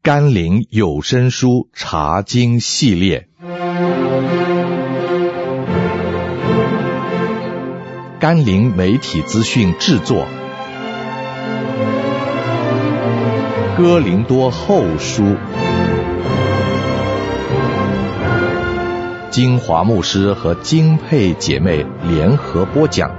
甘霖有声书查经系列，甘霖媒体资讯制作，哥林多后书，金华牧师和金佩姐妹联合播讲。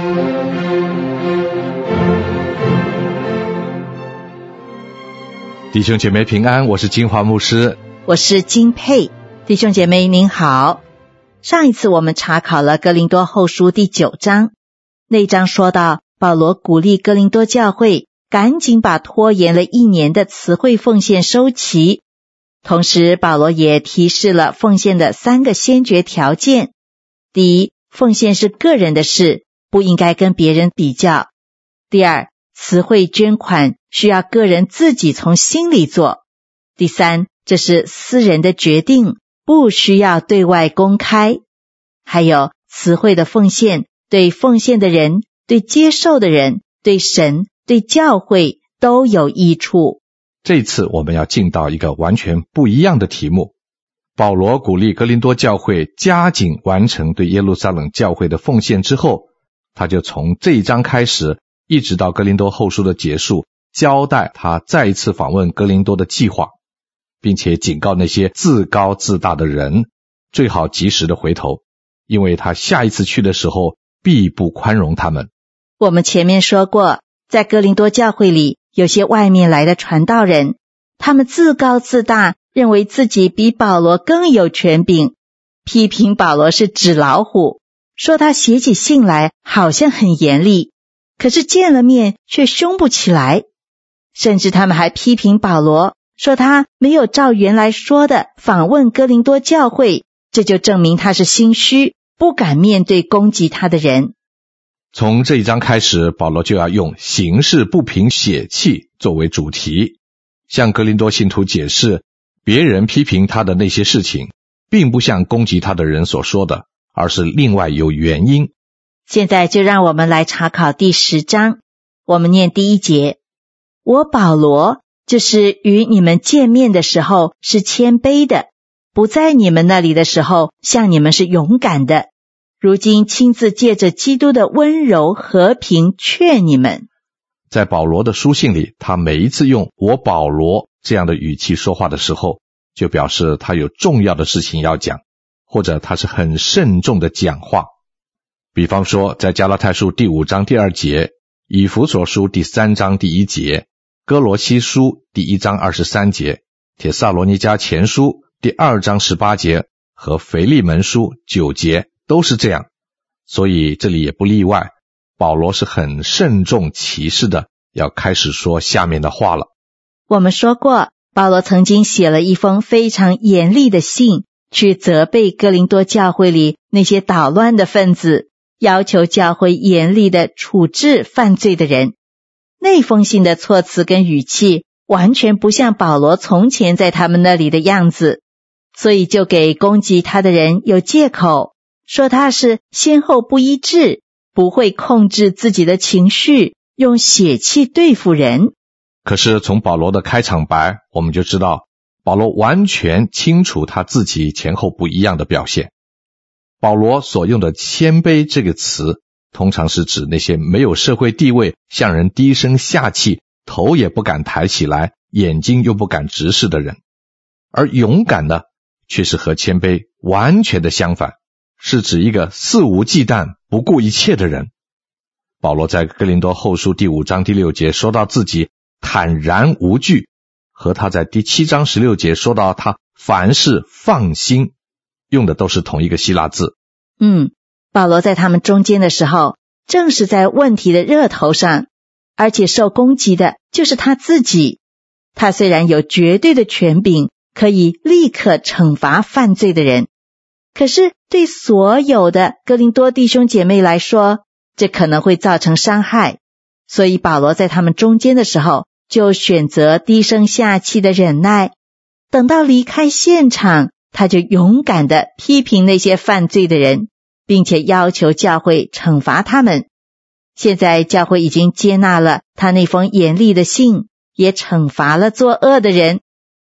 弟兄姐妹平安，我是金华牧师， 我是金佩。弟兄姐妹您好，上一次我们查考了哥林多后书第9章，那一章说到保罗鼓励哥林多教会赶紧把拖延了1年的词汇奉献收齐，同时保罗也提示了奉献的3个先决条件。第一，奉献是个人的事，不应该跟别人比较。第二，词汇捐款需要个人自己从心里做。第三，这是私人的决定，不需要对外公开。还有词汇的奉献，对奉献的人、对接受的人、对神、对教会都有益处。 这次我们要进到一个完全不一样的题目。保罗鼓励哥林多教会加紧完成对耶路撒冷教会的奉献之后，他就从这一章开始一直到哥林多后书的结束，交代他再一次访问哥林多的计划，并且警告那些自高自大的人最好及时的回头，因为他下一次去的时候必不宽容他们。 我们前面说过，在哥林多教会里有些外面来的传道人，他们自高自大，认为自己比保罗更有权柄，批评保罗是纸老虎，说他写起信来好像很严厉，可是见了面却凶不起来。甚至他们还批评保罗，说他没有照原来说的访问哥林多教会，这就证明他是心虚，不敢面对攻击他的人。 从这一章开始，保罗就要用行事不凭血气作为主题，向哥林多信徒解释别人批评他的那些事情并不像攻击他的人所说的，而是另外有原因。 现在就让我们来查考第10章，我们念第1节。我保罗就是与你们见面的时候是谦卑的，不在你们那里的时候像你们是勇敢的，如今亲自借着基督的温柔和平劝你们。 在保罗的书信里，他每一次用我保罗这样的语气说话的时候，就表示他有重要的事情要讲，或者他是很慎重的讲话。比方说在加拉太书第5章第2节，以弗所书第3章第1节，哥罗西书第1章23节，帖撒罗尼迦前书第2章18节和腓利门书9节都是这样，所以这里也不例外。保罗是很慎重其事的要开始说下面的话了。 我们说过，保罗曾经写了一封非常严厉的信，去责备哥林多教会里那些捣乱的分子，要求教会严厉的处置犯罪的人。那封信的措辞跟语气完全不像保罗从前在他们那里的样子，所以就给攻击他的人有借口，说他是先后不一致，不会控制自己的情绪，用血气对付人。 可是从保罗的开场白，我们就知道保罗完全清楚他自己前后不一样的表现。保罗所用的谦卑这个词，通常是指那些没有社会地位，向人低声下气，头也不敢抬起来，眼睛又不敢直视的人。而勇敢呢，却是和谦卑完全的相反，是指一个肆无忌惮，不顾一切的人。保罗在哥林多后书第5章第6节说到自己坦然无惧，和他在第7章16节说到他凡事放心，用的都是同一个希腊字。 保罗在他们中间的时候，正是在问题的热头上，而且受攻击的就是他自己。他虽然有绝对的权柄，可以立刻惩罚犯罪的人，可是对所有的哥林多弟兄姐妹来说，这可能会造成伤害。所以保罗在他们中间的时候，就选择低声下气的忍耐，等到离开现场，他就勇敢地批评那些犯罪的人，并且要求教会惩罚他们。现在教会已经接纳了他那封严厉的信，也惩罚了作恶的人，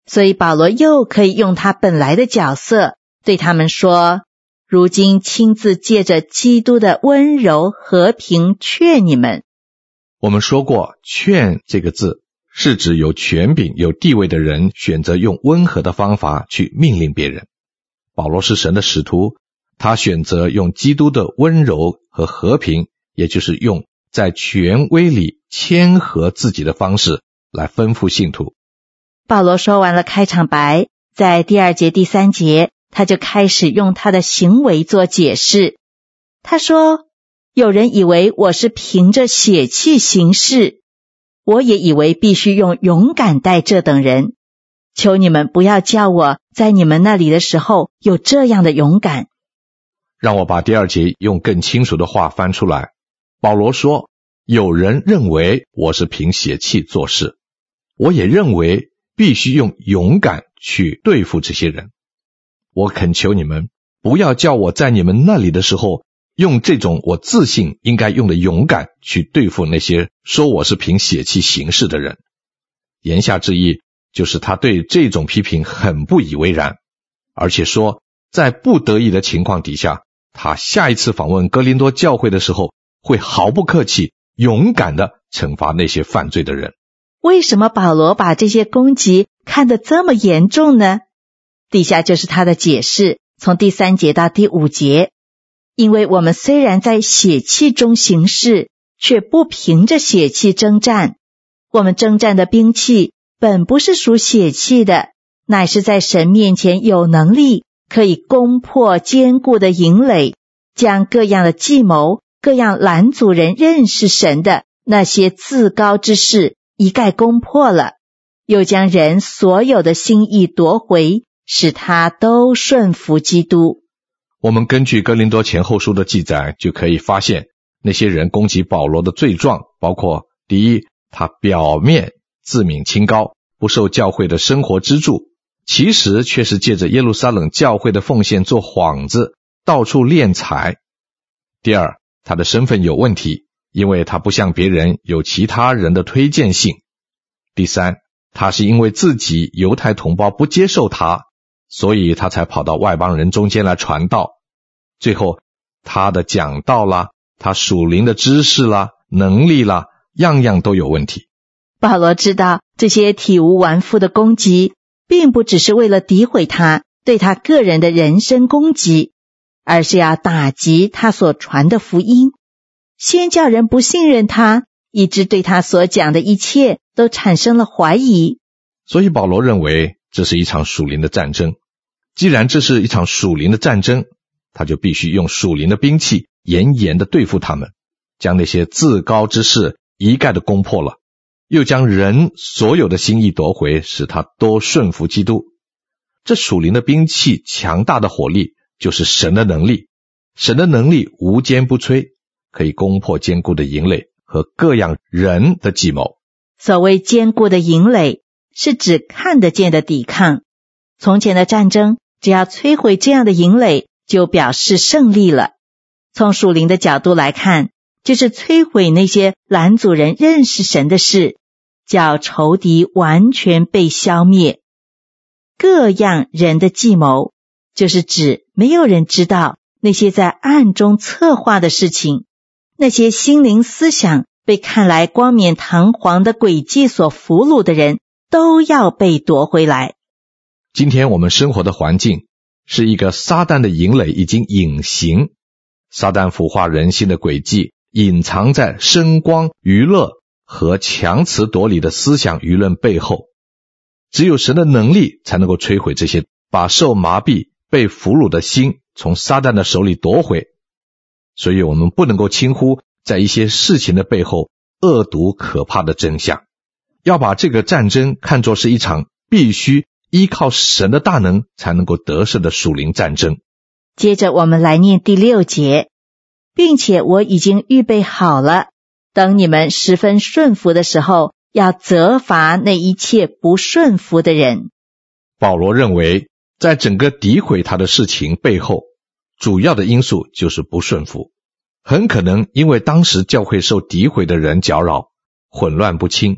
所以保罗又可以用他本来的角色对他们说，如今亲自借着基督的温柔和平劝你们。 我们说过，劝这个字是指有权柄有地位的人选择用温和的方法去命令别人。保罗是神的使徒，他选择用基督的温柔和和平，也就是用在权威里谦和自己的方式来吩咐信徒。 保罗说完了开场白，在第2节第3节他就开始用他的行为做解释。他说，有人以为我是凭着血气行事，我也以为必须用勇敢待这等人，求你们不要叫我在你们那里的时候有这样的勇敢。 让我把第2节用更清楚的话翻出来。保罗说，有人认为我是凭血气做事，我也认为必须用勇敢去对付这些人。我恳求你们不要叫我在你们那里的时候用这种我自信应该用的勇敢去对付那些说我是凭血气行事的人。言下之意就是他对这种批评很不以为然，而且说在不得已的情况底下，他下一次访问哥林多教会的时候会毫不客气勇敢地惩罚那些犯罪的人。 为什么保罗把这些攻击看得这么严重呢？底下就是他的解释，从第3节到第5节。因为我们虽然在血气中行事，却不凭着血气征战。我们征战的兵器本不是属血气的，乃是在神面前有能力，可以攻破坚固的营垒，将各样的计谋、各样拦阻人认识神的那些自高之事一概攻破了，又将人所有的心意夺回，使他都顺服基督。 我们根据哥林多前后书的记载就可以发现，那些人攻击保罗的罪状包括：第一，他表面自命清高，不受教会的生活资助，其实却是借着耶路撒冷教会的奉献做幌子，到处敛财。第二，他的身份有问题，因为他不像别人有其他人的推荐信。第三，他是因为自己犹太同胞不接受他，所以他才跑到外邦人中间来传道。最后，他的讲道啦，他属灵的知识啦，能力啦，样样都有问题。 保罗知道这些体无完肤的攻击并不只是为了诋毁他，对他个人的人身攻击，而是要打击他所传的福音，先叫人不信任他，以致对他所讲的一切都产生了怀疑。 所以保罗认为这是一场属灵的战争。既然这是一场属灵的战争，他就必须用属灵的兵器严严地对付他们，将那些自高之事一概的攻破了，又将人所有的心意夺回，使他都顺服基督。这属灵的兵器强大的火力就是神的能力，神的能力无坚不摧，可以攻破坚固的营垒和各样人的计谋。 所谓坚固的营垒，是指看得见的抵抗。从前的战争，只要摧毁这样的营垒，就表示胜利了。从属灵的角度来看，就是摧毁那些拦阻人认识神的事，叫仇敌完全被消灭。各样人的计谋，就是指没有人知道那些在暗中策划的事情，那些心灵思想被看来光冕堂皇的诡计所俘虏的人，都要被夺回来。 今天我们生活的环境是一个撒旦的营垒已经隐形，撒旦腐化人心的诡计隐藏在声光、娱乐和强词夺理的思想舆论背后。只有神的能力才能够摧毁这些，把受麻痹、被俘虏的心从撒旦的手里夺回。所以我们不能够轻忽在一些事情的背后恶毒可怕的真相，要把这个战争看作是一场必须依靠神的大能才能够得胜的属灵战争。 接着我们来念第6节，并且我已经预备好了，等你们十分顺服的时候，要责罚那一切不顺服的人。 保罗认为，在整个诋毁他的事情背后，主要的因素就是不顺服。很可能因为当时教会受诋毁的人搅扰，混乱不清，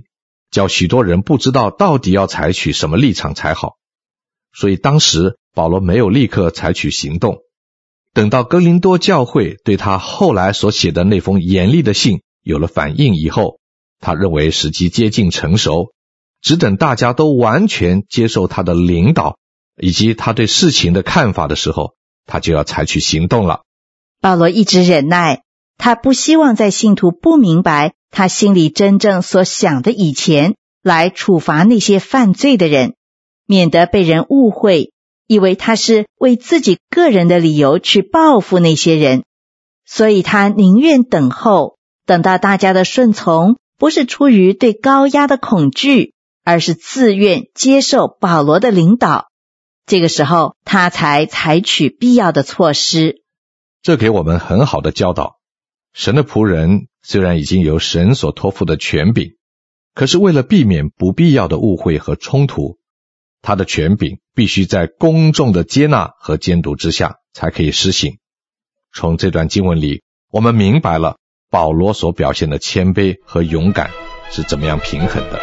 叫许多人不知道到底要采取什么立场才好。所以当时保罗没有立刻采取行动，等到哥林多教会对他后来所写的那封严厉的信有了反应以后，他认为时机接近成熟，只等大家都完全接受他的领导以及他对事情的看法的时候，他就要采取行动了。 保罗一直忍耐，他不希望在信徒不明白他心里真正所想的以前，来处罚那些犯罪的人，免得被人误会，以为他是为自己个人的理由去报复那些人。所以他宁愿等候，等到大家的顺从不是出于对高压的恐惧，而是自愿接受保罗的领导。这个时候他才采取必要的措施。 这给我们很好的教导，神的仆人虽然已经有神所托付的权柄，可是为了避免不必要的误会和冲突，他的权柄必须在公众的接纳和监督之下才可以施行。从这段经文里，我们明白了保罗所表现的谦卑和勇敢是怎么样平衡的。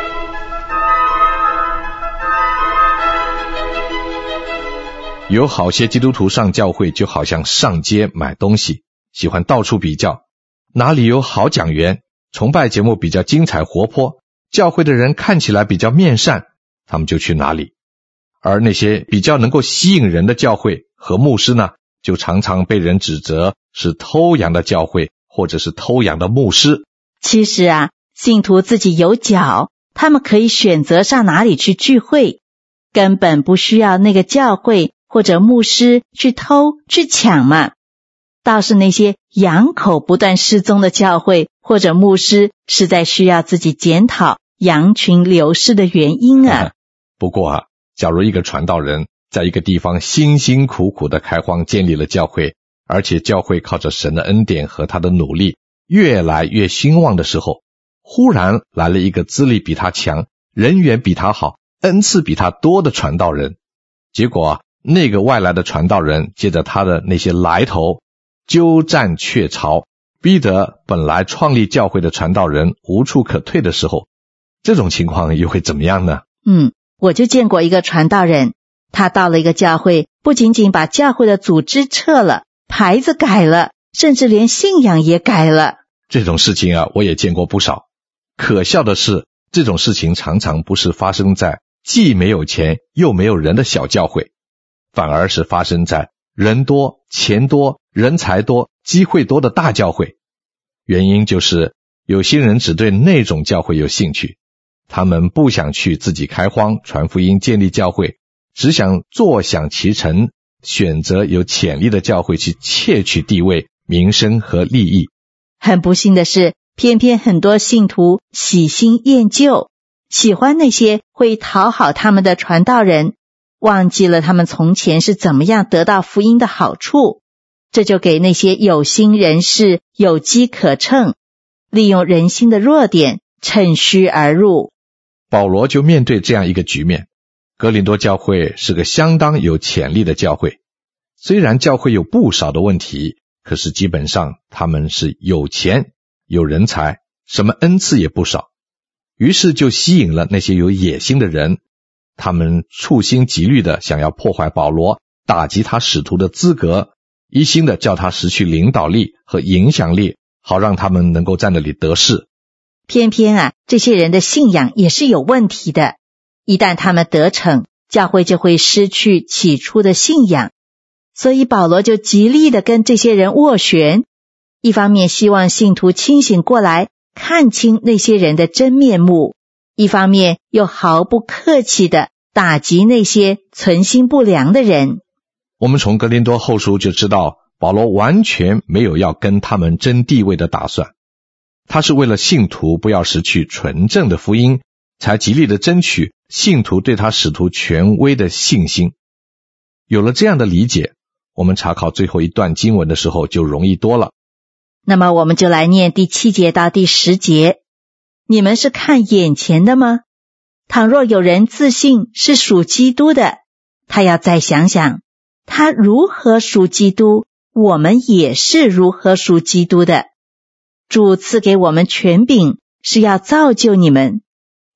有好些基督徒上教会就好像上街买东西，喜欢到处比较，哪里有好讲员，崇拜节目比较精彩活泼，教会的人看起来比较面善，他们就去哪里。而那些比较能够吸引人的教会和牧师呢，就常常被人指责是偷羊的教会，或者是偷羊的牧师。 其实啊，信徒自己有脚，他们可以选择上哪里去聚会，根本不需要那个教会或者牧师去偷去抢嘛。倒是那些羊口不断失踪的教会或者牧师，实在需要自己检讨羊群流失的原因啊。 不过假如一个传道人在一个地方辛辛苦苦的开荒建立了教会，而且教会靠着神的恩典和他的努力越来越兴旺的时候，忽然来了一个资历比他强，人缘比他好，恩赐比他多的传道人，结果那个外来的传道人借着他的那些来头鸠占鹊巢，逼得本来创立教会的传道人无处可退的时候，这种情况又会怎么样呢？ 我就见过一个传道人，他到了一个教会，不仅仅把教会的组织撤了，牌子改了，甚至连信仰也改了。 这种事情我也见过不少。可笑的是，这种事情常常不是发生在既没有钱又没有人的小教会，反而是发生在人多、钱多、人才多、机会多的大教会。原因就是有些人只对那种教会有兴趣，他们不想去自己开荒传福音建立教会，只想坐享其成，选择有潜力的教会去窃取地位、名声和利益。 很不幸的是，偏偏很多信徒喜新厌旧，喜欢那些会讨好他们的传道人，忘记了他们从前是怎么样得到福音的好处，这就给那些有心人士有机可乘，利用人心的弱点趁虚而入。 保罗就面对这样一个局面，哥林多教会是个相当有潜力的教会，虽然教会有不少的问题，可是基本上他们是有钱有人才，什么恩赐也不少，于是就吸引了那些有野心的人，他们处心积虑的想要破坏保罗，打击他使徒的资格，一心的叫他失去领导力和影响力，好让他们能够在那里得势。 偏偏这些人的信仰也是有问题的，一旦他们得逞，教会就会失去起初的信仰。所以保罗就极力的跟这些人斡旋，一方面希望信徒清醒过来，看清那些人的真面目，一方面又毫不客气的打击那些存心不良的人。 我们从哥林多后书就知道，保罗完全没有要跟他们争地位的打算，他是为了信徒不要失去纯正的福音，才极力的争取信徒对他使徒权威的信心。有了这样的理解，我们查考最后一段经文的时候就容易多了。 那么我们就来念第7节到第10节。你们是看眼前的吗？倘若有人自信是属基督的，他要再想想，他如何属基督，我们也是如何属基督的。主赐给我们权柄，是要造就你们，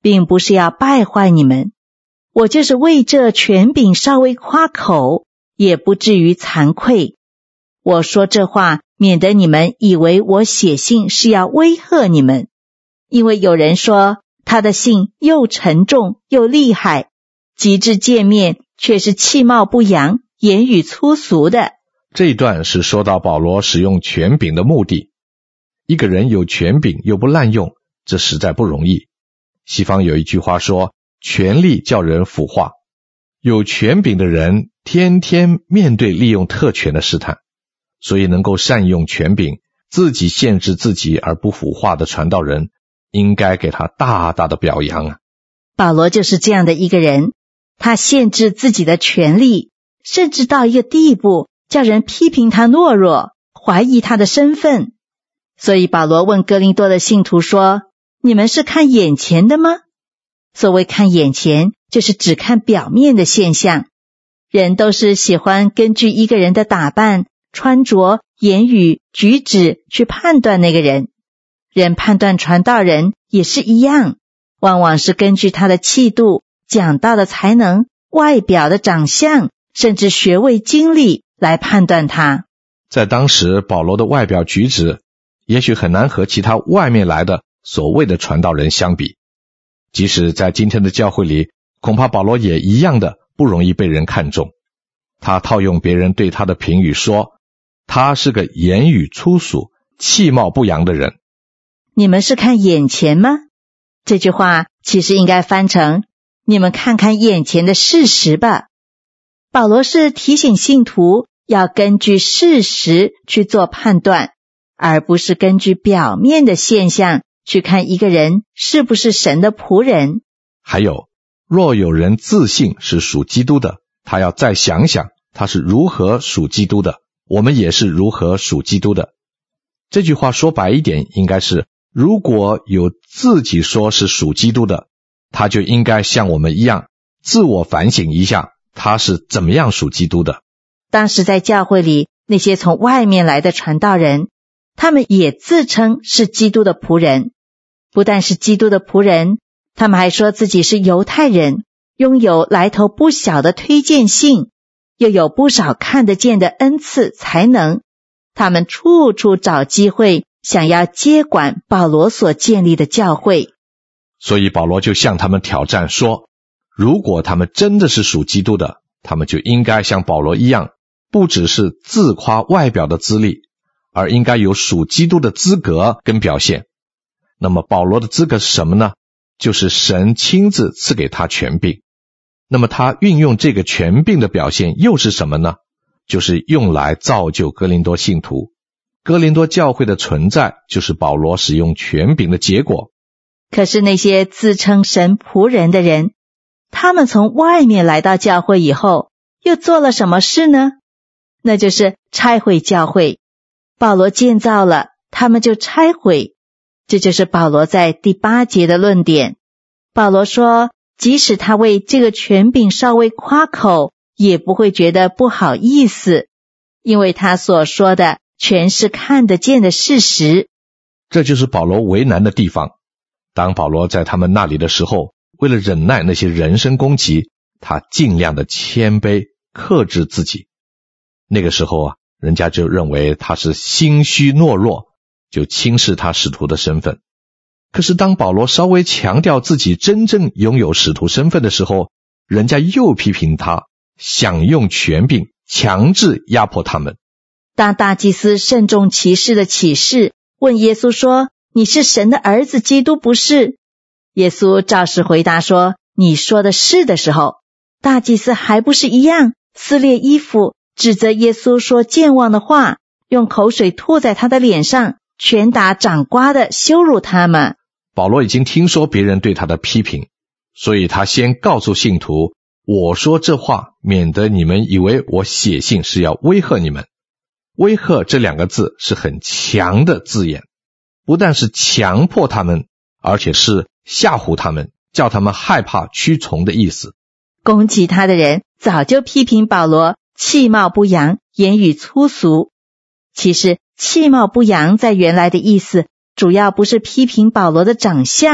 并不是要败坏你们，我就是为这权柄稍微夸口，也不至于惭愧。我说这话，免得你们以为我写信是要威吓你们，因为有人说他的信又沉重又厉害，及至见面却是气貌不扬，言语粗俗的。 这一段是说到保罗使用权柄的目的。一个人有权柄又不滥用，这实在不容易。西方有一句话说，权力叫人腐化。有权柄的人天天面对利用特权的试探，所以能够善用权柄，自己限制自己而不腐化的传道人，应该给他大大的表扬啊。 保罗就是这样的一个人，他限制自己的权利，甚至到一个地步，叫人批评他懦弱，怀疑他的身份。所以保罗问哥林多的信徒说，你们是看眼前的吗？所谓看眼前，就是只看表面的现象。人都是喜欢根据一个人的打扮、穿着、言语、举止去判断那个人。人判断传道人也是一样，往往是根据他的气度、讲道的才能、外表的长相，甚至学位经历来判断他。 在当时保罗的外表举止也许很难和其他外面来的所谓的传道人相比，即使在今天的教会里，恐怕保罗也一样的不容易被人看重。他套用别人对他的评语说，他是个言语粗俗、气貌不扬的人。 你们是看眼前吗？这句话其实应该翻成，你们看看眼前的事实吧。保罗是提醒信徒要根据事实去做判断，而不是根据表面的现象去看一个人是不是神的仆人。 还有，若有人自信是属基督的，他要再想想他是如何属基督的，我们也是如何属基督的。这句话说白一点，应该是如果有自己说是属基督的，他就应该像我们一样自我反省一下，他是怎么样属基督的。 当时在教会里，那些从外面来的传道人，他们也自称是基督的仆人。不但是基督的仆人，他们还说自己是犹太人，拥有来头不小的推荐信，又有不少看得见的恩赐才能。他们处处找机会，想要接管保罗所建立的教会。 所以保罗就向他们挑战说，如果他们真的是属基督的，他们就应该像保罗一样，不只是自夸外表的资历，而应该有属基督的资格跟表现。那么保罗的资格是什么呢？就是神亲自赐给他权柄。那么他运用这个权柄的表现又是什么呢？就是用来造就哥林多信徒。哥林多教会的存在就是保罗使用权柄的结果。 可是那些自称神仆人的人，他们从外面来到教会以后，又做了什么事呢？那就是拆毁教会。保罗建造了，他们就拆毁。这就是保罗在第8节的论点。保罗说，即使他为这个权柄稍微夸口，也不会觉得不好意思，因为他所说的全是看得见的事实。 这就是保罗为难的地方。当保罗在他们那里的时候，为了忍耐那些人身攻击，他尽量的谦卑克制自己。那个时候人家就认为他是心虚懦弱，就轻视他使徒的身份。可是当保罗稍微强调自己真正拥有使徒身份的时候，人家又批评他想用权柄强制压迫他们。 当大祭司慎重其事的启示问耶稣说，你是神的儿子基督不是？耶稣照实回答说，你说的是的时候，大祭司还不是一样撕裂衣服，指责耶稣说健忘的话，用口水吐在他的脸上，拳打掌掴的羞辱他们。 保罗已经听说别人对他的批评，所以他先告诉信徒，我说这话免得你们以为我写信是要威吓你们。威吓这2个字是很强的字眼，不但是强迫他们，而且是吓唬他们，叫他们害怕屈从的意思。 攻击他的人早就批评保罗气貌不扬，言语粗俗。其实气貌不扬在原来的意思主要不是批评保罗的长相，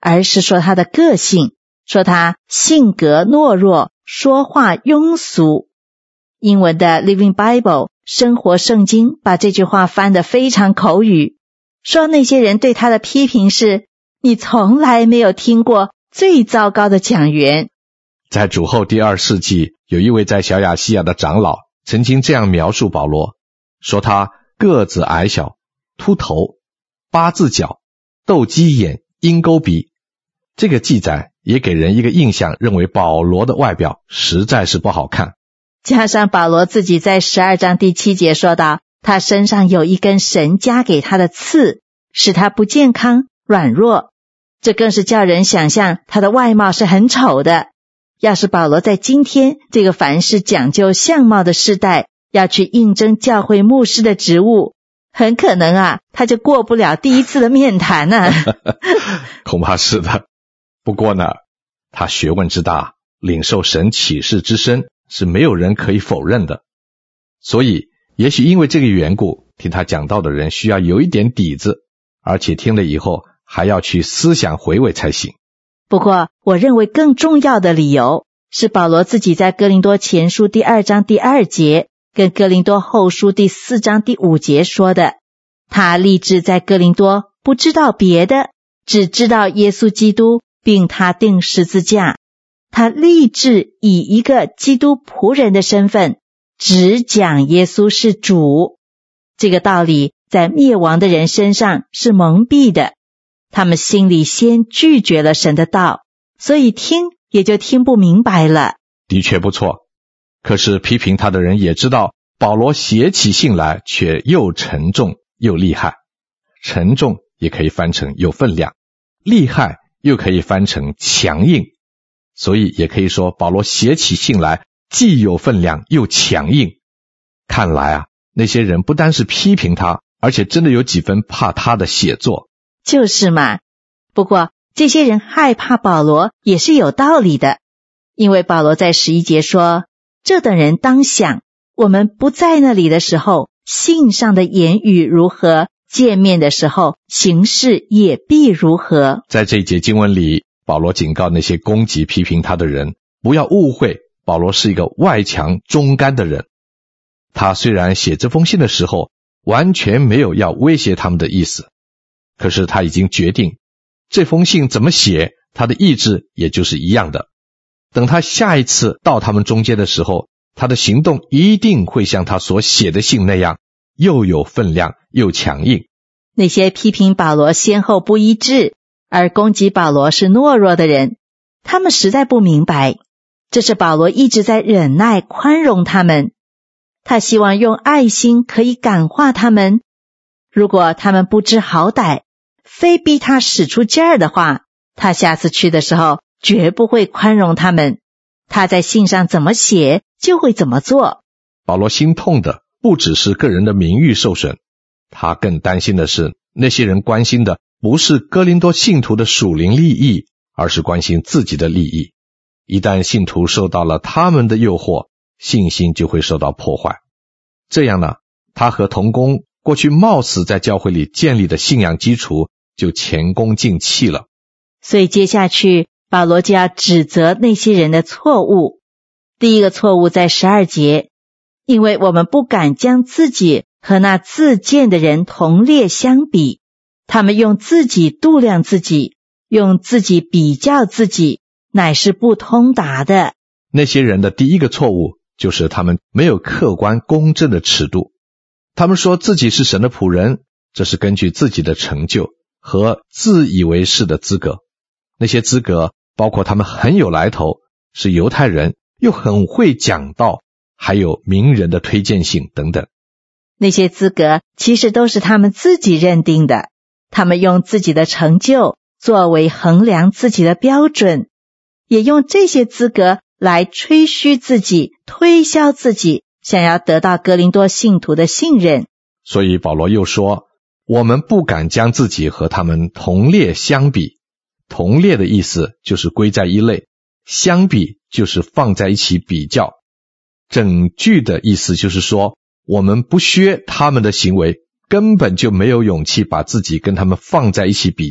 而是说他的个性，说他性格懦弱，说话庸俗。英文的 Living Bible 生活圣经把这句话翻得非常口语，说那些人对他的批评是，你从来没有听过最糟糕的讲员。 在主后第2世纪，有一位在小亚细亚的长老曾经这样描述保罗，说他个子矮小，秃头，八字脚，斗鸡眼，鹰钩鼻。这个记载也给人一个印象，认为保罗的外表实在是不好看。 加上保罗自己在12章第7节说到，他身上有一根神加给他的刺，使他不健康软弱，这更是叫人想象他的外貌是很丑的。要是保罗在今天这个凡事讲究相貌的时代，要去应征教会牧师的职务，很可能他就过不了第一次的面谈恐怕是的。不过呢，他学问之大，领受神启示之深，是没有人可以否认的。所以也许因为这个缘故，听他讲道的人需要有一点底子，而且听了以后还要去思想回味才行。 不过我认为更重要的理由是保罗自己在哥林多前书第2章第2节跟哥林多后书第4章第5节说的，他立志在哥林多不知道别的，只知道耶稣基督并他钉十字架。他立志以一个基督仆人的身份只讲耶稣是主。这个道理在灭亡的人身上是蒙蔽的，他们心里先拒绝了神的道，所以听也就听不明白了。 的确不错，可是批评他的人也知道，保罗写起信来却又沉重又厉害。沉重也可以翻成有分量，厉害又可以翻成强硬，所以也可以说保罗写起信来既有分量又强硬。看来那些人不单是批评他，而且真的有几分怕他的写作。 就是嘛。不过这些人害怕保罗也是有道理的，因为保罗在11节说，这等人当想，我们不在那里的时候，信上的言语如何，见面的时候，行事也必如何。 在这一节经文里，保罗警告那些攻击批评他的人，不要误会保罗是一个外强中干的人。他虽然写这封信的时候完全没有要威胁他们的意思，可是他已经决定这封信怎么写，他的意志也就是一样的。等他下一次到他们中间的时候，他的行动一定会像他所写的信那样，又有分量又强硬。 那些批评保罗先后不一致，而攻击保罗是懦弱的人，他们实在不明白，这是保罗一直在忍耐宽容他们。他希望用爱心可以感化他们，如果他们不知好歹，非逼他使出劲儿的话，他下次去的时候绝不会宽容他们。他在信上怎么写就会怎么做。 保罗心痛的不只是个人的名誉受损，他更担心的是那些人关心的不是哥林多信徒的属灵利益，而是关心自己的利益。一旦信徒受到了他们的诱惑，信心就会受到破坏。这样呢，他和同工过去貌似在教会里建立的信仰基础就前功尽弃了。 所以接下去保罗就要指责那些人的错误。第一个错误在12节，因为我们不敢将自己和那自荐的人同列相比，他们用自己度量自己，用自己比较自己，乃是不通达的。 那些人的第一个错误就是他们没有客观公正的尺度。他们说自己是神的仆人，这是根据自己的成就和自以为是的资格。那些资格包括他们很有来头，是犹太人，又很会讲道，还有名人的推荐信等等。 那些资格其实都是他们自己认定的，他们用自己的成就作为衡量自己的标准，也用这些资格来吹嘘自己，推销自己，想要得到哥林多信徒的信任。 所以保罗又说，我们不敢将自己和他们同列相比。同列的意思就是归在一类，相比就是放在一起比较。整句的意思就是说，我们不削他们的行为，根本就没有勇气把自己跟他们放在一起比较，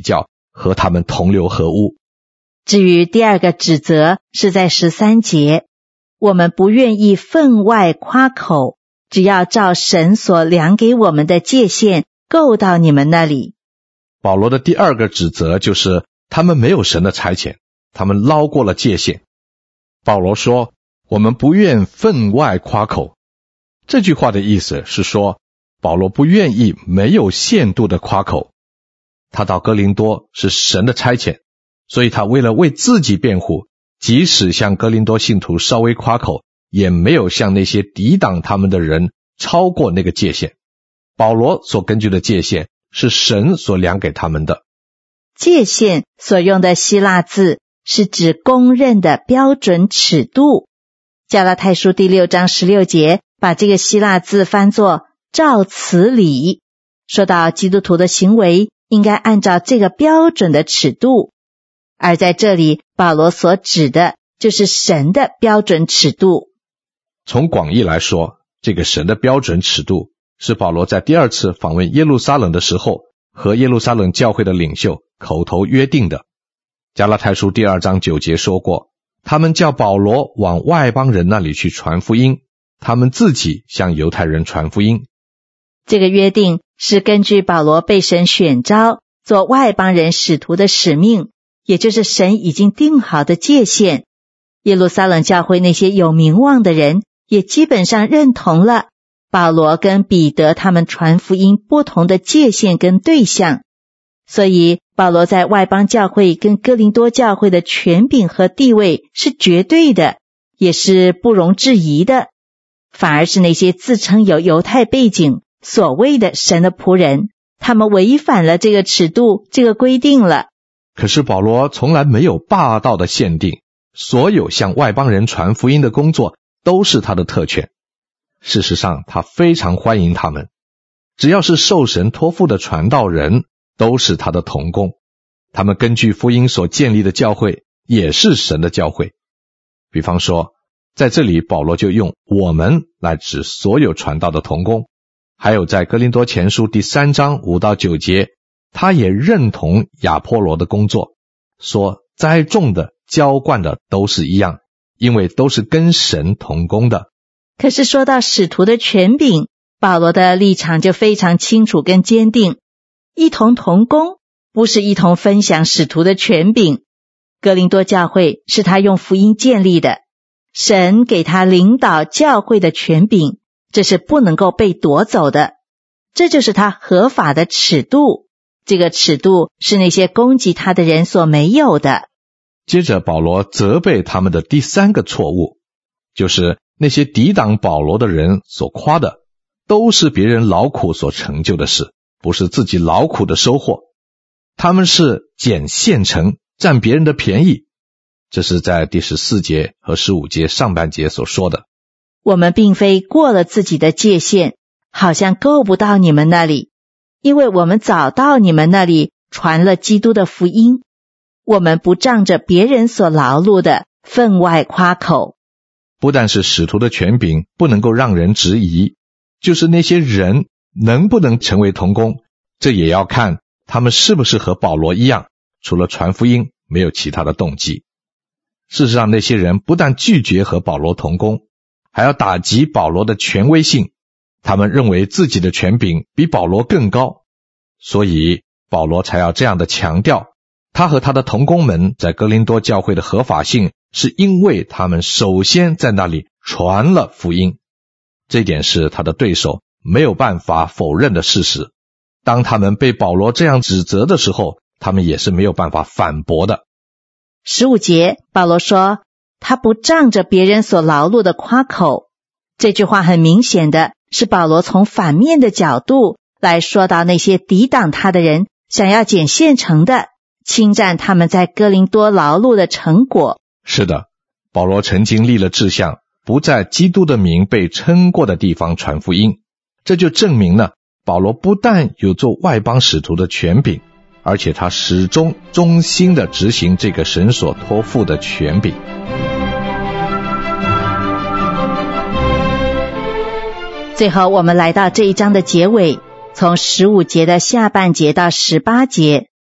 和他们同流合污。 至于第二个指责是在13节，我们不愿意分外夸口，只要照神所量给我们的界限够到你们那里。 保罗的第二个指责就是他们没有神的差遣，他们捞过了界限。保罗说，我们不愿分外夸口。这句话的意思是说，保罗不愿意没有限度的夸口。他到哥林多是神的差遣，所以他为了为自己辩护，即使向哥林多信徒稍微夸口，也没有向那些抵挡他们的人超过那个界限。保罗所根据的界限是神所量给他们的。 界限所用的希腊字是指公认的标准尺度。加拉太书第6章16节把这个希腊字翻作照此理，说到基督徒的行为应该按照这个标准的尺度。而在这里，保罗所指的就是神的标准尺度。 从广义来说，这个神的标准尺度是保罗在第二次访问耶路撒冷的时候和耶路撒冷教会的领袖口头约定的。加拉太书第2章9节说过，他们叫保罗往外邦人那里去传福音，他们自己向犹太人传福音。 这个约定是根据保罗被神选召做外邦人使徒的使命，也就是神已经定好的界限。耶路撒冷教会那些有名望的人也基本上认同了保罗跟彼得他们传福音不同的界限跟对象，所以保罗在外邦教会跟哥林多教会的权柄和地位是绝对的，也是不容置疑的。反而是那些自称有犹太背景所谓的神的仆人，他们违反了这个尺度，这个规定了。 可是保罗从来没有霸道的限定，所有向外邦人传福音的工作都是他的特权。事实上，他非常欢迎他们，只要是受神托付的传道人，都是他的同工。他们根据福音所建立的教会，也是神的教会。比方说，在这里保罗就用我们来指所有传道的同工。还有在哥林多前书第3章5到9节，他也认同亚波罗的工作，说栽种的浇灌的都是一样，因为都是跟神同工的。 可是说到使徒的权柄，保罗的立场就非常清楚跟坚定，一同同工不是一同分享使徒的权柄。哥林多教会是他用福音建立的，神给他领导教会的权柄，这是不能够被夺走的，这就是他合法的尺度。这个尺度是那些攻击他的人所没有的。 接着保罗责备他们的第3个错误，就是那些抵挡保罗的人所夸的都是别人劳苦所成就的事，不是自己劳苦的收获。他们是捡现成，占别人的便宜。这是在第14节和15节上半节所说的。 我们并非过了自己的界限，好像够不到你们那里，因为我们早到你们那里传了基督的福音。我们不仗着别人所劳碌的分外夸口。 不但是使徒的权柄不能够让人质疑，就是那些人能不能成为同工，这也要看他们是不是和保罗一样，除了传福音没有其他的动机。事实上，那些人不但拒绝和保罗同工，还要打击保罗的权威性，他们认为自己的权柄比保罗更高，所以保罗才要这样的强调，他和他的同工们在哥林多教会的合法性，是因为他们首先在那里传了福音。这点是他的对手没有办法否认的事实。当他们被保罗这样指责的时候，他们也是没有办法反驳的。 15节，保罗说，他不仗着别人所劳碌的夸口。这句话很明显的是保罗从反面的角度来说到那些抵挡他的人想要捡现成的，侵占他们在哥林多劳碌的成果。 是的，保罗曾经立了志向，不在基督的名被称过的地方传福音。这就证明了保罗不但有做外邦使徒的权柄，而且他始终忠心地执行这个神所托付的权柄。 最后我们来到这一章的结尾，从15节的下半节到18节，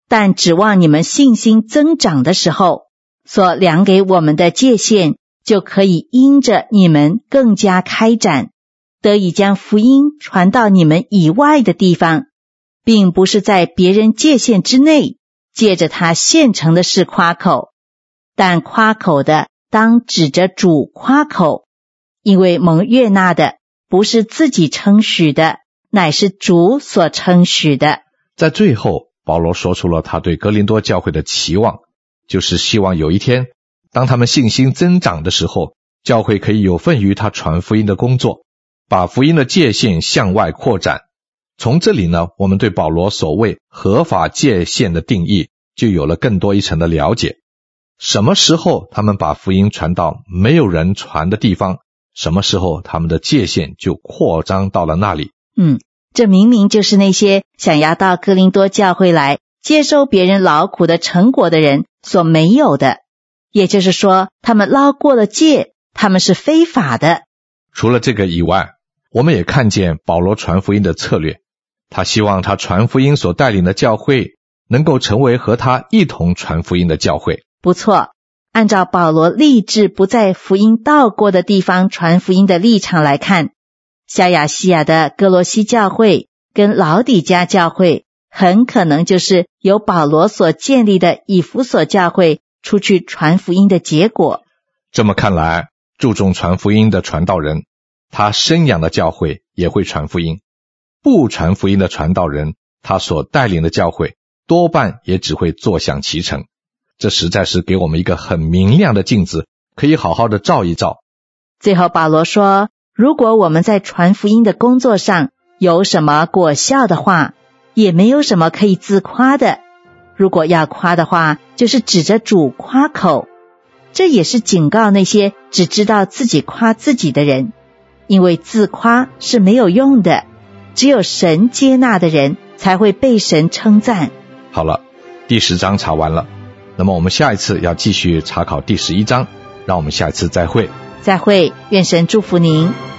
但指望你们信心增长的时候，所量给我们的界限就可以因着你们更加开展，得以将福音传到你们以外的地方，并不是在别人界限之内，借着他现成的事夸口，但夸口的当指着主夸口，因为蒙悦纳的不是自己称许的，乃是主所称许的。 在最后，保罗说出了他对哥林多教会的期望，就是希望有一天，当他们信心增长的时候，教会可以有份于他传福音的工作，把福音的界限向外扩展。从这里呢，我们对保罗所谓合法界限的定义就有了更多一层的了解。什么时候他们把福音传到没有人传的地方，什么时候他们的界限就扩张到了那里。 这明明就是那些想要到哥林多教会来接收别人劳苦的成果的人所没有的，也就是说，他们捞过了界，他们是非法的。 除了这个以外，我们也看见保罗传福音的策略，他希望他传福音所带领的教会能够成为和他一同传福音的教会。 不错，按照保罗立志不在福音到过的地方传福音的立场来看，小亚细亚的哥罗西教会跟老底嘉教会很可能就是由保罗所建立的以弗所教会出去传福音的结果。 这么看来，注重传福音的传道人，他生养的教会也会传福音；不传福音的传道人，他所带领的教会多半也只会坐享其成。这实在是给我们一个很明亮的镜子，可以好好的照一照。 最后保罗说，如果我们在传福音的工作上有什么果效的话，也没有什么可以自夸的。如果要夸的话，就是指着主夸口。这也是警告那些只知道自己夸自己的人，因为自夸是没有用的，只有神接纳的人才会被神称赞。 好了，第10章查完了，那么我们下一次要继续查考第11章，让我们下一次再会。 再会，愿神祝福您。